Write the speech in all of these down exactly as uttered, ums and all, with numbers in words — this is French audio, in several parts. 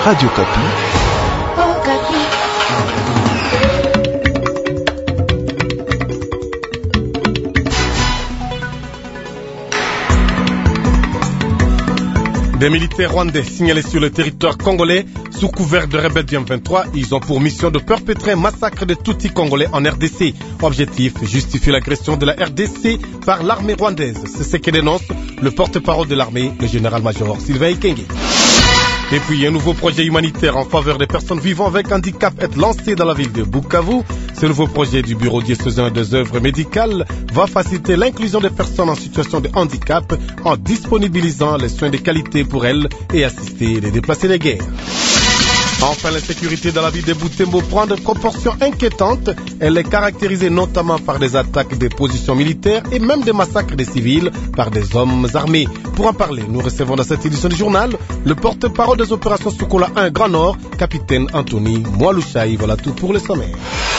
Radio Kapi. Oh, Kapi. Des militaires rwandais signalés sur le territoire congolais sous couvert de rebelles du M vingt-trois, ils ont pour mission de perpétrer un massacre de Tutsis congolais en R D C. Objectif, justifier l'agression de la R D C par l'armée rwandaise. C'est ce que dénonce le porte-parole de l'armée, le général-major Sylvain Ekenge. Et puis, un nouveau projet humanitaire en faveur des personnes vivant avec handicap est lancé dans la ville de Bukavu. Ce nouveau projet du bureau diocésain des œuvres médicales va faciliter l'inclusion des personnes en situation de handicap en disponibilisant les soins de qualité pour elles et assister les déplacés de guerre. Enfin, l'insécurité dans la ville de Butembo prend de proportions inquiétantes. Elle est caractérisée notamment par des attaques des positions militaires et même des massacres des civils par des hommes armés. Pour en parler, nous recevons dans cette édition du journal le porte-parole des opérations Sokola un Grand Nord, capitaine Anthony Mwalushaï. Voilà tout pour le sommaire.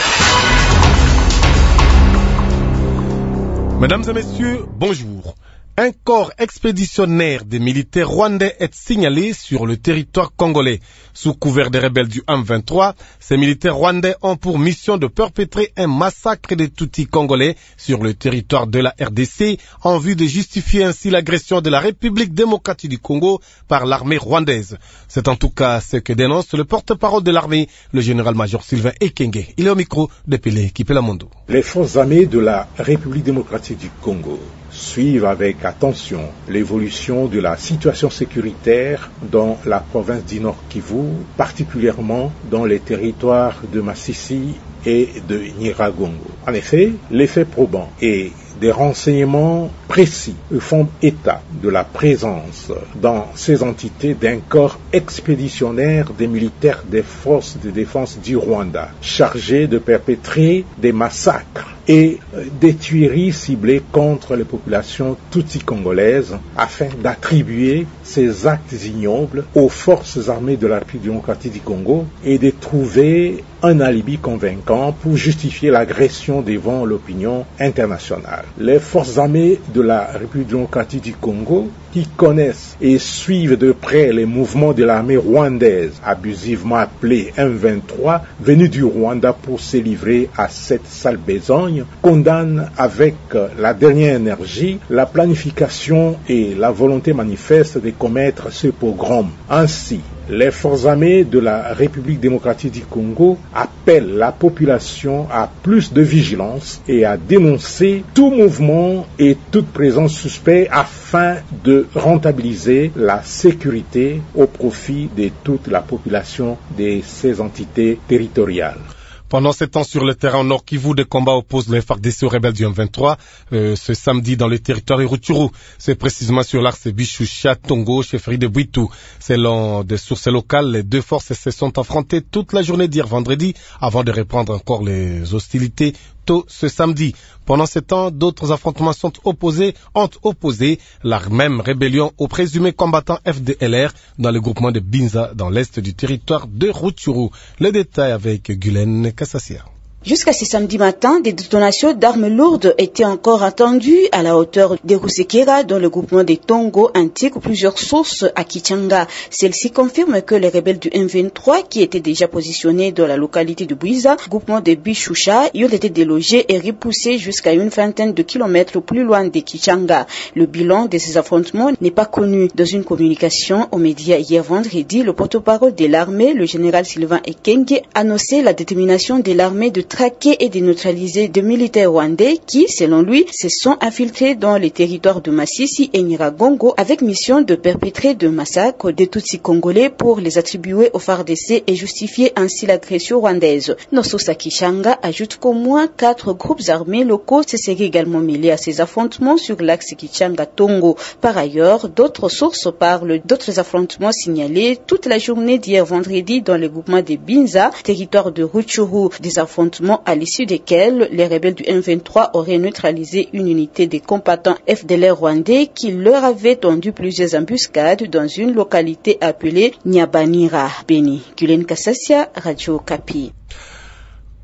Mesdames et messieurs, bonjour. Un corps expéditionnaire des militaires rwandais est signalé sur le territoire congolais. Sous couvert des rebelles du M vingt-trois, ces militaires rwandais ont pour mission de perpétrer un massacre des Tutsis congolais sur le territoire de la R D C en vue de justifier ainsi l'agression de la République démocratique du Congo par l'armée rwandaise. C'est en tout cas ce que dénonce le porte-parole de l'armée, le général-major Sylvain Ekenge. Il est au micro de Pelé Kipelamondo. Les forces armées de la République démocratique du Congo suivent avec attention l'évolution de la situation sécuritaire dans la province du Nord Kivu, particulièrement dans les territoires de Masisi et de Nyiragongo. En effet, les faits probants et des renseignements précis font état de la présence dans ces entités d'un corps expéditionnaire des militaires des forces de défense du Rwanda, chargé de perpétrer des massacres et des tueries ciblées contre les populations tutsis congolaises afin d'attribuer ces actes ignobles aux forces armées de la République démocratique du Congo et de trouver un alibi convaincant pour justifier l'agression devant l'opinion internationale. Les forces armées de la République démocratique du Congo, qui connaissent et suivent de près les mouvements de l'armée rwandaise, abusivement appelée M vingt-trois, venue du Rwanda pour se livrer à cette sale besogne, condamnent avec la dernière énergie la planification et la volonté manifeste de commettre ce pogrom. Ainsi, les forces armées de la République démocratique du Congo appellent la population à plus de vigilance et à dénoncer tout mouvement et toute présence suspecte afin de rentabiliser la sécurité au profit de toute la population de ces entités territoriales. Pendant ces temps sur le terrain Nord Kivu, des combats opposent les F A R D C aux rebelles du M vingt-trois euh, ce samedi dans le territoire Rutshuru. C'est précisément sur l'axe Bishusha-Tongo, chefferie de Bwitu. Selon des sources locales, les deux forces se sont affrontées toute la journée d'hier vendredi avant de reprendre encore les hostilités tôt ce samedi. Pendant ce temps, d'autres affrontements sont opposés, ont opposé la même rébellion aux présumés combattants F D L R dans le groupement de Binza dans l'est du territoire de Rutshuru. Les détails avec Guylaine Kassassia. Jusqu'à ce samedi matin, des détonations d'armes lourdes étaient encore entendues à la hauteur de Rusekera dans le groupement des Tongo indiquent plusieurs sources à Kichanga. Celles-ci confirment que les rebelles du M vingt-trois qui étaient déjà positionnés dans la localité de Bwiza, groupement de Bishusha, y ont été délogés et repoussés jusqu'à une vingtaine de kilomètres plus loin de Kichanga. Le bilan de ces affrontements n'est pas connu. Dans une communication aux médias hier vendredi, le porte-parole de l'armée, le général Sylvain Ekenge, annonçait la détermination de l'armée de traquer et de neutraliser des militaires rwandais qui, selon lui, se sont infiltrés dans les territoires de Masisi et Nyiragongo avec mission de perpétrer de massacres des Tutsis congolais pour les attribuer au F A R D C et justifier ainsi l'agression rwandaise. Nos sources à Kishanga ajoutent qu'au moins quatre groupes armés locaux se seraient également mêlés à ces affrontements sur l'axe Kichanga-Tongo. Par ailleurs, d'autres sources parlent d'autres affrontements signalés toute la journée d'hier vendredi dans le groupement de Binza, territoire de Rutshuru, des affrontements à l'issue desquels les rebelles du M vingt-trois auraient neutralisé une unité des combattants F D L R rwandais qui leur avait tendu plusieurs embuscades dans une localité appelée Nyabanira. Beni, Guylaine Kassassia, Radio Kapi.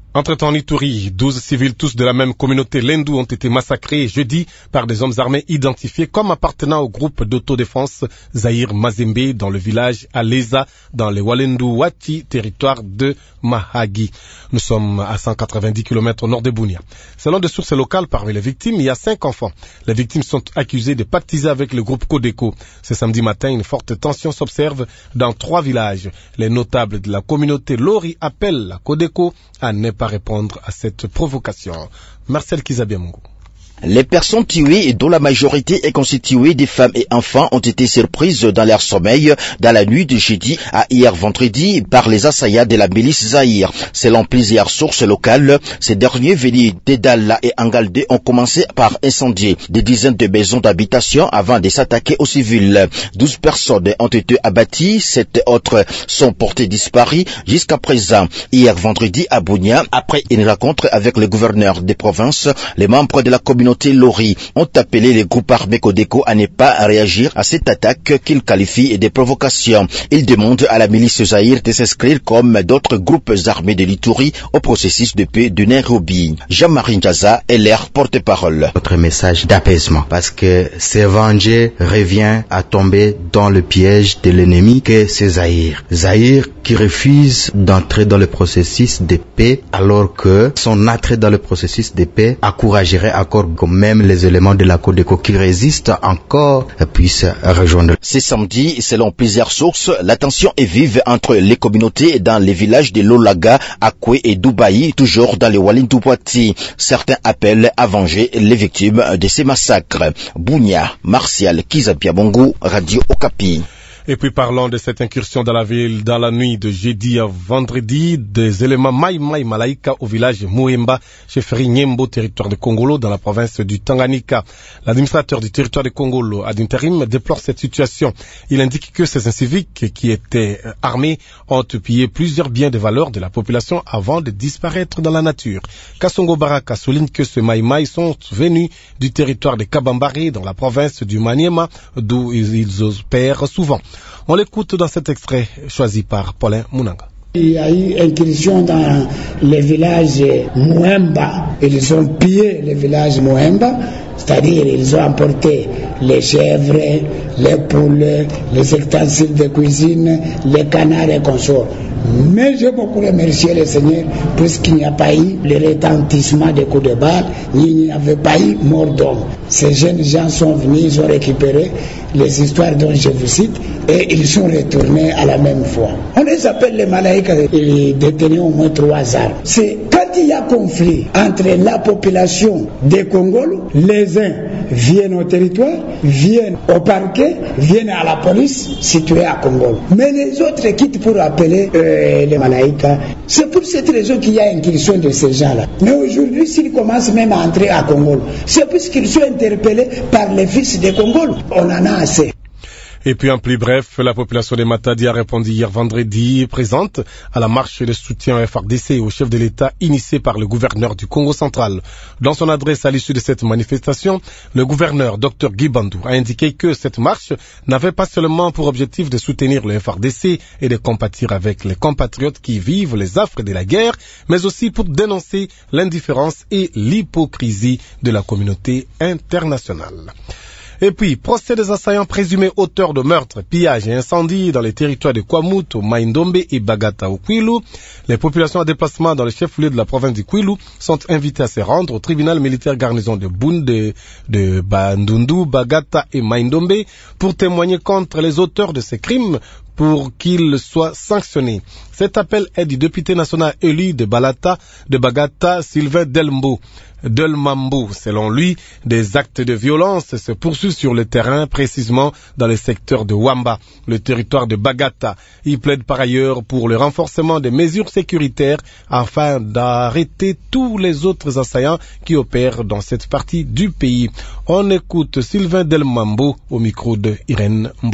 Entre-temps, en Ituri, douze civils, tous de la même communauté Lendu, ont été massacrés jeudi par des hommes armés identifiés comme appartenant au groupe d'autodéfense Zahir Mazembe dans le village Aleza, dans les Walendu Wati, territoire de Mahagi. Nous sommes à cent quatre-vingt-dix kilomètres au nord de Bunia. Selon des sources locales, parmi les victimes, il y a cinq enfants. Les victimes sont accusées de pactiser avec le groupe Codeco. Ce samedi matin, une forte tension s'observe dans trois villages. Les notables de la communauté Lori appellent la Codeco à ne pas répondre à cette provocation. Marcel Kizabiamungu. Les personnes tuées, dont la majorité est constituée des femmes et enfants, ont été surprises dans leur sommeil dans la nuit de jeudi à hier vendredi par les assaillants de la milice Zahir. Selon plusieurs sources locales, ces derniers venus d'Edala et Angalde ont commencé par incendier des dizaines de maisons d'habitation avant de s'attaquer aux civils. Douze personnes ont été abattues, sept autres sont portées disparues jusqu'à présent. Hier vendredi à Bunia, après une rencontre avec le gouverneur des provinces, les membres de la communauté Lori ont appelé les groupes armés Codeco à ne pas réagir à cette attaque qu'ils qualifient de provocation. Ils demandent à la milice Zahir de s'inscrire comme d'autres groupes armés de l'Ituri au processus de paix de Nairobi. Jean-Marie Njaza est leur porte-parole. Notre message d'apaisement, parce que ce venger revient à tomber dans le piège de l'ennemi que c'est Zahir. Zahir qui refuse d'entrer dans le processus de paix alors que son entrée dans le processus de paix encouragerait encore même les éléments de la Codeco qui résistent encore puissent rejoindre. Ce samedi, selon plusieurs sources, la tension est vive entre les communautés dans les villages de Lolaga, Akwe et Dubaï, toujours dans les Walendu Wati. Certains appellent à venger les victimes de ces massacres. Bunia, Martial Kizabiamungu, Radio Okapi. Et puis parlons de cette incursion dans la ville dans la nuit de jeudi à vendredi des éléments Mai Mai Malaika au village Muemba, chefferie Nyembo, territoire de Kongolo, dans la province du Tanganyika. L'administrateur du territoire de Kongolo, ad interim, déplore cette situation. Il indique que ces inciviques qui étaient armés ont pillé plusieurs biens de valeur de la population avant de disparaître dans la nature. Kassongo Baraka souligne que ces Mai Mai sont venus du territoire de Kabambari, dans la province du Maniema, d'où ils opèrent souvent. On l'écoute dans cet extrait choisi par Paulin Munanga. Il y a eu incursion dans le village Muemba. Ils ont pillé le village Muemba, c'est-à-dire ils ont emporté les chèvres, les poules, les ustensiles de cuisine, les canards et consorts. Mais je beaucoup remercier le Seigneur puisqu'il n'y a pas eu le retentissement des coups de balle, il n'y avait pas eu mort d'homme. Ces jeunes gens sont venus, ils ont récupéré les histoires dont je vous cite et ils sont retournés à la même fois. On les appelle les malaïkas, ils détenaient au moins trois armes. C'est quand il y a conflit entre la population des Congolais, les uns viennent au territoire, viennent au parquet, viennent à la police située à Congo. Mais les autres quittent pour appeler euh, les malaïkas. C'est pour cette raison qu'il y a incursion de ces gens-là. Mais aujourd'hui, s'ils commencent même à entrer à Congo, c'est puisqu'ils sont interpellés par les fils de Congo. On en a assez. Et puis en plus bref, la population de Matadi a répondu hier vendredi présente à la marche de soutien au F R D C et au chef de l'État initiée par le gouverneur du Congo central. Dans son adresse à l'issue de cette manifestation, le gouverneur Dr Guy Bandou a indiqué que cette marche n'avait pas seulement pour objectif de soutenir le F R D C et de compatir avec les compatriotes qui vivent les affres de la guerre, mais aussi pour dénoncer l'indifférence et l'hypocrisie de la communauté internationale. Et puis, procès des assaillants présumés auteurs de meurtres, pillages et incendies dans les territoires de Kwamut, au Maindombe et Bagata au Kwilu. Les populations en déplacement dans le chef-lieu de la province du Kwilu sont invitées à se rendre au tribunal militaire garnison de Boune, de, de Bandundu, Bagata et Maindombe pour témoigner contre les auteurs de ces crimes pour qu'ils soient sanctionnés. Cet appel est du député national élu de Balata, de Bagata, Sylvain Delmbo. Delmambo. Selon lui, des actes de violence se poursuivent sur le terrain, précisément dans le secteur de Wamba, le territoire de Bagata. Il plaide par ailleurs pour le renforcement des mesures sécuritaires afin d'arrêter tous les autres assaillants qui opèrent dans cette partie du pays. On écoute Sylvain Delmambo au micro de Irène Mboma.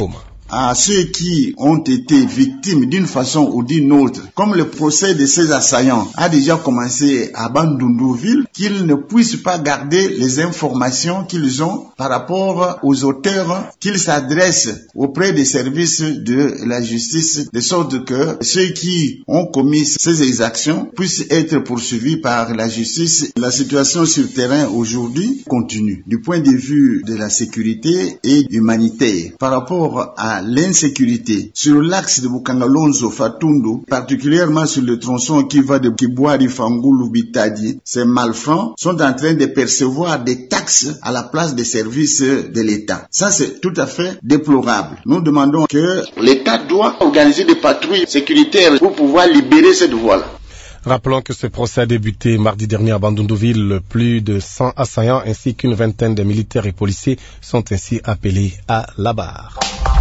à ceux qui ont été victimes d'une façon ou d'une autre, comme le procès de ces assaillants a déjà commencé à Bandundouville, qu'ils ne puissent pas garder les informations qu'ils ont par rapport aux auteurs, qu'ils s'adressent auprès des services de la justice, de sorte que ceux qui ont commis ces exactions puissent être poursuivis par la justice. La situation sur terrain aujourd'hui continue du point de vue de la sécurité et humanitaire. Par rapport à l'insécurité, sur l'axe de Bukangalonzo-Fatundu, particulièrement sur le tronçon qui va de Kibwari, Fangoulou, Bitadi, ces malfrats sont en train de percevoir des taxes à la place des services de l'État. Ça, c'est tout à fait déplorable. Nous demandons que l'État doit organiser des patrouilles sécuritaires pour pouvoir libérer cette voie-là. Rappelons que ce procès a débuté mardi dernier à Bandundouville. Plus de cent assaillants ainsi qu'une vingtaine de militaires et policiers sont ainsi appelés à la barre.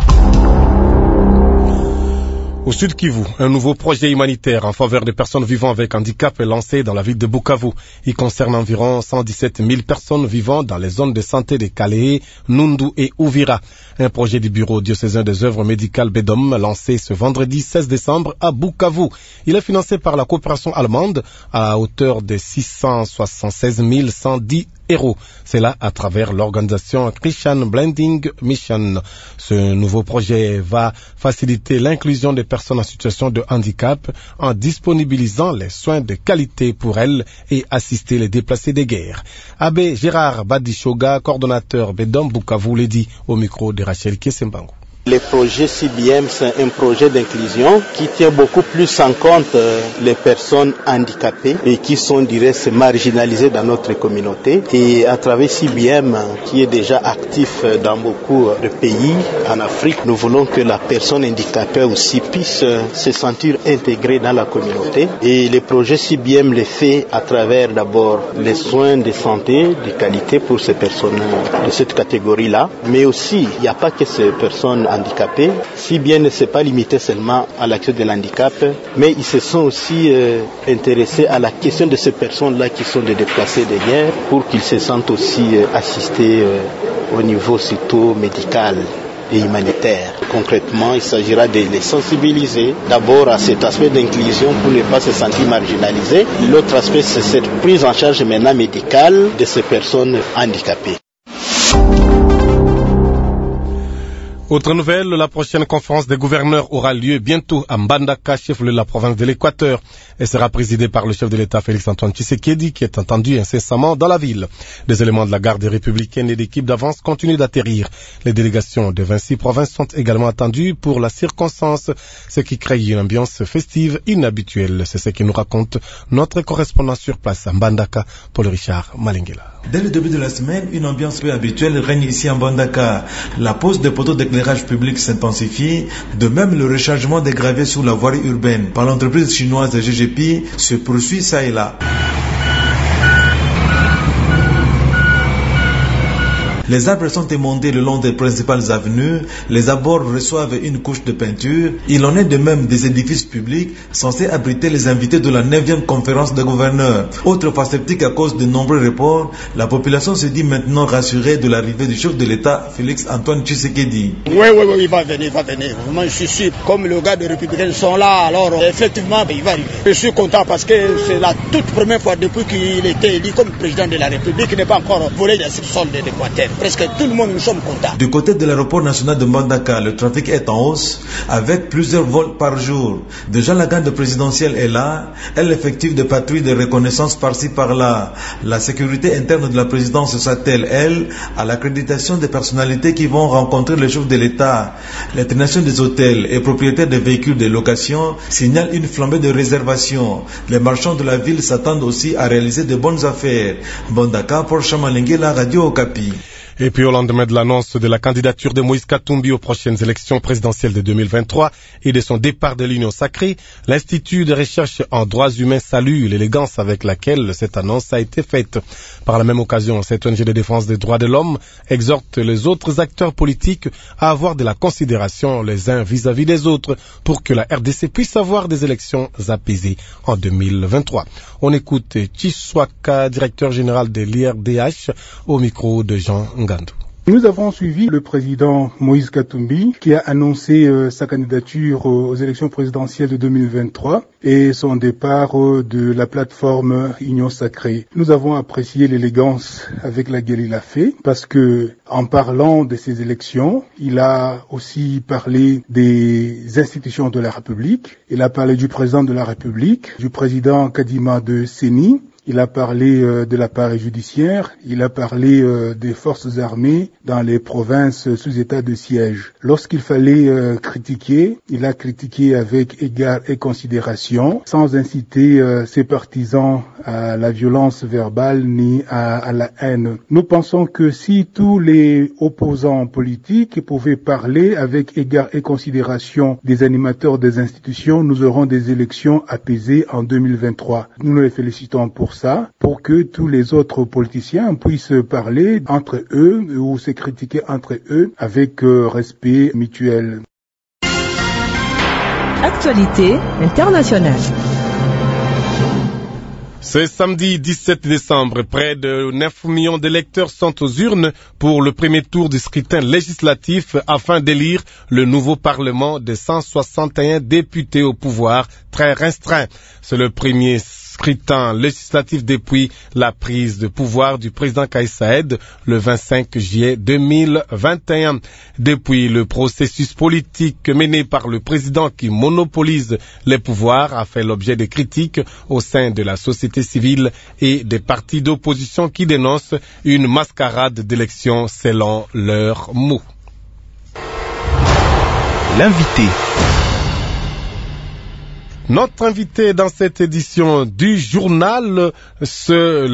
Au Sud Kivu, un nouveau projet humanitaire en faveur des personnes vivant avec handicap est lancé dans la ville de Bukavu. Il concerne environ cent dix-sept mille personnes vivant dans les zones de santé de Kalehe, Nundu et Uvira. Un projet du bureau diocésain des œuvres médicales Bedom lancé ce vendredi seize décembre à Bukavu. Il est financé par la coopération allemande à hauteur de six cent soixante-seize mille cent dix euros. C'est là à travers l'organisation Christian Blending Mission. Ce nouveau projet va faciliter l'inclusion des personnes en situation de handicap en disponibilisant les soins de qualité pour elles et assister les déplacés de guerre. Abbé Gérard Badishoga, coordonnateur Bedom Bukavu, l'a dit au micro de Rachel Kessembango. Le projet C B M, c'est un projet d'inclusion qui tient beaucoup plus en compte euh, les personnes handicapées et qui sont, dirais, marginalisées dans notre communauté. Et à travers C B M, qui est déjà actif dans beaucoup de pays en Afrique, nous voulons que la personne handicapée aussi puisse euh, se sentir intégrée dans la communauté. Et le projet C B M le fait à travers d'abord les soins de santé de qualité pour ces personnes de cette catégorie-là. Mais aussi, il n'y a pas que ces personnes handicapés, si bien ne s'est pas limité seulement à l'action de l'handicap, mais ils se sont aussi euh, intéressés à la question de ces personnes-là qui sont des déplacés de guerre pour qu'ils se sentent aussi euh, assistés euh, au niveau surtout médical et humanitaire. Concrètement, il s'agira de les sensibiliser d'abord à cet aspect d'inclusion pour ne pas se sentir marginalisés. L'autre aspect, c'est cette prise en charge maintenant médicale de ces personnes handicapées. Autre nouvelle, la prochaine conférence des gouverneurs aura lieu bientôt à Mbandaka, chef-lieu de la province de l'Équateur. Elle sera présidée par le chef de l'État Félix-Antoine Tshisekedi, qui est entendu incessamment dans la ville. Des éléments de la garde républicaine et d'équipes d'avance continuent d'atterrir. Les délégations de vingt-six provinces sont également attendues pour la circonstance, ce qui crée une ambiance festive inhabituelle. C'est ce qui nous raconte notre correspondant sur place à Mbandaka, Paul Richard Malengela. Dès le début de la semaine, une ambiance peu habituelle règne ici à Mbandaka. La pose des poteaux d'éclairage public s'intensifie, de même le rechargement des gravés sur la voirie urbaine par l'entreprise chinoise G G P se poursuit ça et là. Les arbres sont émondés le long des principales avenues, les abords reçoivent une couche de peinture. Il en est de même des édifices publics censés abriter les invités de la neuvième conférence des gouverneurs. Autre pas sceptique à cause de nombreux reports, la population se dit maintenant rassurée de l'arrivée du chef de l'État, Félix-Antoine Tshisekedi. Oui, oui, oui, il va venir, il va venir. Moi, je suis sûr, comme les gars des Républicains sont là, alors effectivement, il va arriver. Je suis content parce que c'est la toute première fois depuis qu'il était élu comme président de la République qu'il n'est pas encore volé dans ce sol de l'Équateur. Presque tout le monde, nous sommes contents. Du côté de l'aéroport national de Mbandaka, le trafic est en hausse avec plusieurs vols par jour. Déjà la garde présidentielle est là, elle effectue des patrouilles de reconnaissance par-ci par-là. La sécurité interne de la présidence s'attelle, elle, à l'accréditation des personnalités qui vont rencontrer le chef de l'État. L'international des hôtels et propriétaires des véhicules de location signalent une flambée de réservations. Les marchands de la ville s'attendent aussi à réaliser de bonnes affaires. Mbandaka, pour Chamalengue, la radio Okapi. Et puis au lendemain de l'annonce de la candidature de Moïse Katumbi aux prochaines élections présidentielles de deux mille vingt-trois et de son départ de l'Union sacrée, l'Institut de recherche en droits humains salue l'élégance avec laquelle cette annonce a été faite. Par la même occasion, cette O N G de défense des droits de l'homme exhorte les autres acteurs politiques à avoir de la considération les uns vis-à-vis des autres pour que la R D C puisse avoir des élections apaisées en deux mille vingt-trois. On écoute Chiswaka, directeur général de l'I R D H, au micro de Jean Ngandou. Nous avons suivi le président Moïse Katumbi qui a annoncé euh, sa candidature aux élections présidentielles de deux mille vingt-trois et son départ euh, de la plateforme Union Sacrée. Nous avons apprécié l'élégance avec laquelle il a fait parce que en parlant de ces élections, il a aussi parlé des institutions de la République. Il a parlé du président de la République, du président Kadima de Séni. Il a parlé euh, de l'appareil judiciaire, il a parlé euh, des forces armées dans les provinces sous état de siège. Lorsqu'il fallait euh, critiquer, il a critiqué avec égard et considération, sans inciter euh, ses partisans à la violence verbale ni à, à la haine. Nous pensons que si tous les opposants politiques pouvaient parler avec égard et considération des animateurs des institutions, nous aurons des élections apaisées en deux mille vingt-trois. Nous nous les félicitons pour ça, pour que tous les autres politiciens puissent parler entre eux ou se critiquer entre eux avec euh, respect mutuel. Actualité internationale. Ce samedi dix-sept décembre, près de neuf millions d'électeurs sont aux urnes pour le premier tour du scrutin législatif afin d'élire le nouveau Parlement de cent soixante et un députés au pouvoir très restreint. C'est le premier scrutin législatif depuis la prise de pouvoir du président Kais Saied le vingt-cinq juillet deux mille vingt et un. Depuis le processus politique mené par le président qui monopolise les pouvoirs a fait l'objet de critiques au sein de la société civile et des partis d'opposition qui dénoncent une mascarade d'élections selon leurs mots. L'invité. Notre invité dans cette édition du journal, c'est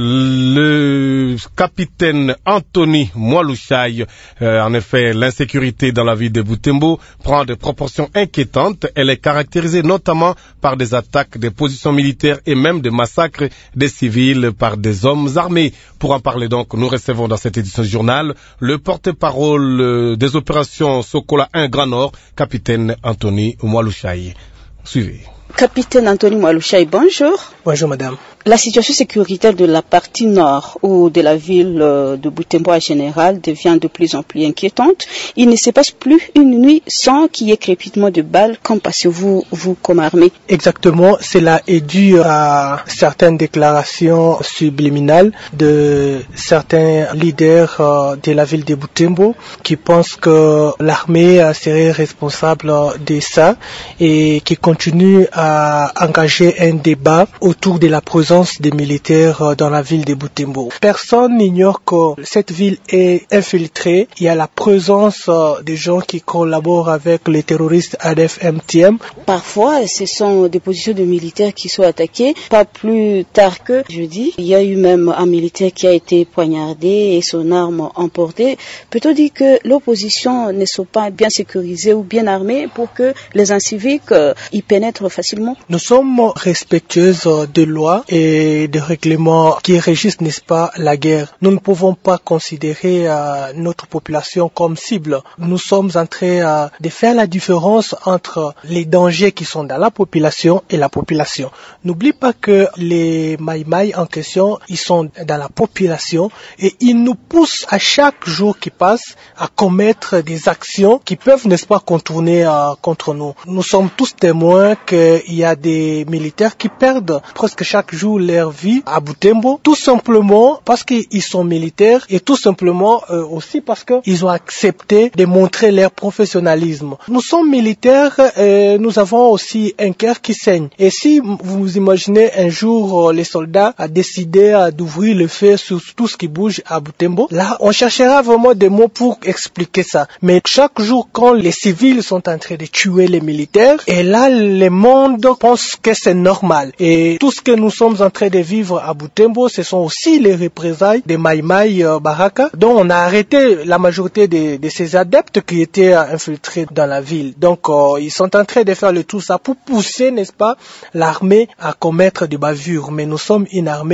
le capitaine Anthony Mwalushai. Euh, en effet, l'insécurité dans la ville de Butembo prend des proportions inquiétantes. Elle est caractérisée notamment par des attaques des positions militaires et même des massacres des civils par des hommes armés. Pour en parler donc, nous recevons dans cette édition du journal le porte-parole des opérations Sokola un Grand Nord, capitaine Anthony Mwalushai. Suivez. Capitaine Anthony Mwalushai, bonjour. Bonjour madame. La situation sécuritaire de la partie nord ou de la ville de Butembo en général devient de plus en plus inquiétante. Il ne se passe plus une nuit sans qu'il y ait crépitement de balles. Qu'en passez-vous, vous, comme armée? Exactement, cela est dû à certaines déclarations subliminales de certains leaders de la ville de Butembo qui pensent que l'armée serait responsable de ça et qui continuent à engager un débat autour de la présence des militaires dans la ville de Butembo. Personne n'ignore que cette ville est infiltrée. Il y a la présence des gens qui collaborent avec les terroristes A D F M T M. Parfois, ce sont des positions de militaires qui sont attaquées. Pas plus tard que jeudi, il y a eu même un militaire qui a été poignardé et son arme emportée. Peut-on dire que l'opposition ne soit pas bien sécurisée ou bien armée pour que les inciviques y pénètrent facilement? Nous sommes respectueuses des lois et des règlements qui régissent, n'est-ce pas, la guerre. Nous ne pouvons pas considérer euh, notre population comme cible. Nous sommes en train euh, de faire la différence entre les dangers qui sont dans la population et la population. N'oublie pas que les Maïmaï en question, ils sont dans la population et ils nous poussent à chaque jour qui passe à commettre des actions qui peuvent, n'est-ce pas, contourner euh, contre nous. Nous sommes tous témoins qu'il y a des militaires qui perdent presque chaque jour leur vie à Butembo, tout simplement parce qu'ils sont militaires et tout simplement euh, aussi parce qu'ils ont accepté de montrer leur professionnalisme. Nous sommes militaires et nous avons aussi un cœur qui saigne. Et si vous imaginez un jour euh, les soldats a décidé euh, d'ouvrir le feu sur tout ce qui bouge à Butembo, là on cherchera vraiment des mots pour expliquer ça. Mais chaque jour quand les civils sont en train de tuer les militaires, et là le monde pense que c'est normal. Et tout ce que nous sommes en train de vivre à Butembo, ce sont aussi les représailles des Maïmaï euh, Baraka, dont on a arrêté la majorité de, de ces adeptes qui étaient euh, infiltrés dans la ville. Donc euh, ils sont en train de faire le tout ça pour pousser, n'est-ce pas, l'armée à commettre des bavures. Mais nous sommes une armée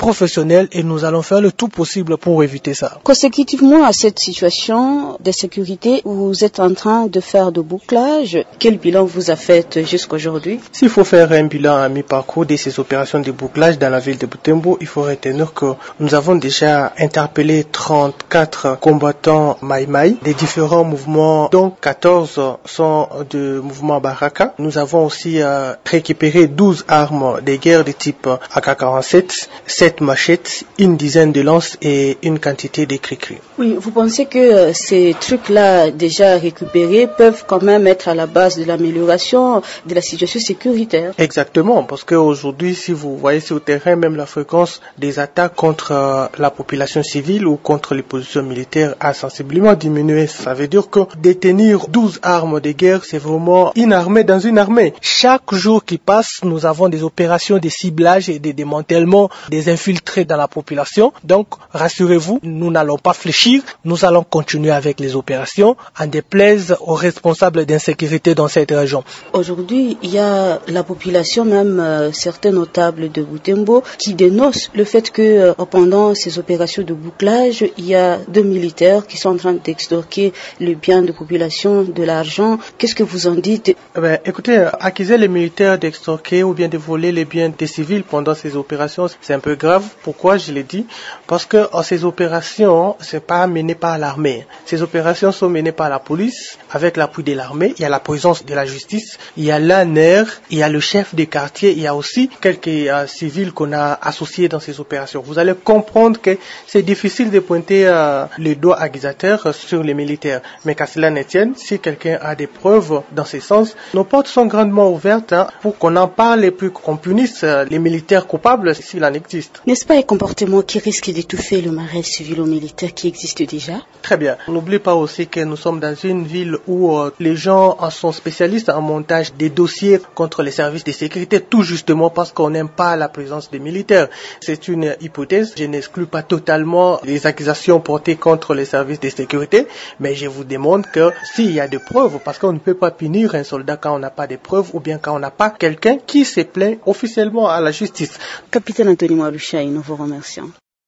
professionnels et nous allons faire le tout possible pour éviter ça. Consécutivement à cette situation de sécurité, vous êtes en train de faire de bouclage. Quel bilan vous a fait jusqu'aujourd'hui? S'il faut faire un bilan à mi-parcours de ces opérations de bouclage dans la ville de Butembo, il faut retenir que nous avons déjà interpellé trente-quatre combattants Maï-Maï des différents mouvements, dont quatorze sont de mouvement Baraka. Nous avons aussi euh, récupéré douze armes de guerre de type A K quarante-sept, sept machettes, une dizaine de lances et une quantité de cri-cri. Oui, vous pensez que euh, ces trucs-là déjà récupérés peuvent quand même être à la base de l'amélioration de la situation sécuritaire? Exactement, parce qu'aujourd'hui, si vous voyez sur le terrain, même la fréquence des attaques contre euh, la population civile ou contre les positions militaires a sensiblement diminué. Ça veut dire que détenir douze armes de guerre, c'est vraiment une armée dans une armée. Chaque jour qui passe, nous avons des opérations de ciblage et de démantèlement des infiltrés dans la population. Donc, rassurez-vous, nous n'allons pas fléchir. Nous allons continuer avec les opérations en déplaise aux responsables d'insécurité dans cette région. Aujourd'hui, il y a la population, même euh, certains notables de Butembo, qui dénoncent le fait que euh, pendant ces opérations de bouclage, il y a deux militaires qui sont en train d'extorquer le bien de population, de l'argent. Qu'est-ce que vous en dites? Eh bien, écoutez, accuser les militaires d'extorquer ou bien de voler les biens des civils pendant ces opérations, c'est un peu grave. Pourquoi je l'ai dit? Parce que oh, ces opérations, c'est pas mené par l'armée. Ces opérations sont menées par la police, avec l'appui de l'armée. Il y a la présence de la justice, il y a l'A N R, il y a le chef des quartiers, il y a aussi quelques euh, civils qu'on a associés dans ces opérations. Vous allez comprendre que c'est difficile de pointer euh, les doigts accusateurs sur les militaires. Mais qu'à cela ne tienne, si quelqu'un a des preuves dans ce sens, nos portes sont grandement ouvertes hein, pour qu'on en parle et puis qu'on punisse euh, les militaires coupables s'il en existe. N'est-ce pas un comportement qui risque d'étouffer le marais civilo-militaire qui existe déjà? Très bien. N'oublie pas aussi que nous sommes dans une ville où euh, les gens en sont spécialistes en montage des dossiers contre les services de sécurité, tout justement parce qu'on n'aime pas la présence des militaires. C'est une hypothèse. Je n'exclus pas totalement les accusations portées contre les services de sécurité, mais je vous demande que s'il y a des preuves, parce qu'on ne peut pas punir un soldat quand on n'a pas de preuves ou bien quand on n'a pas quelqu'un qui se plaint officiellement à la justice. Capitaine Anthony Mwalushayi, nous vous remercions.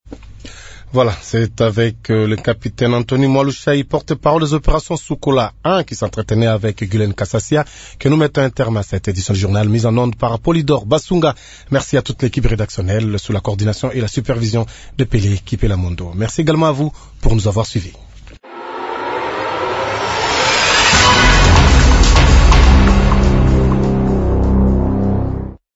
Voilà, c'est avec euh, le capitaine Anthony Mwalushayi, porte-parole des opérations Soukola un, qui s'entretenait avec Guylaine Kassassia, que nous mettons un terme à cette édition du journal mise en onde par Polydor Basunga. Merci à toute l'équipe rédactionnelle sous la coordination et la supervision de Pelé Kipelamondo. Merci également à vous pour nous avoir suivis.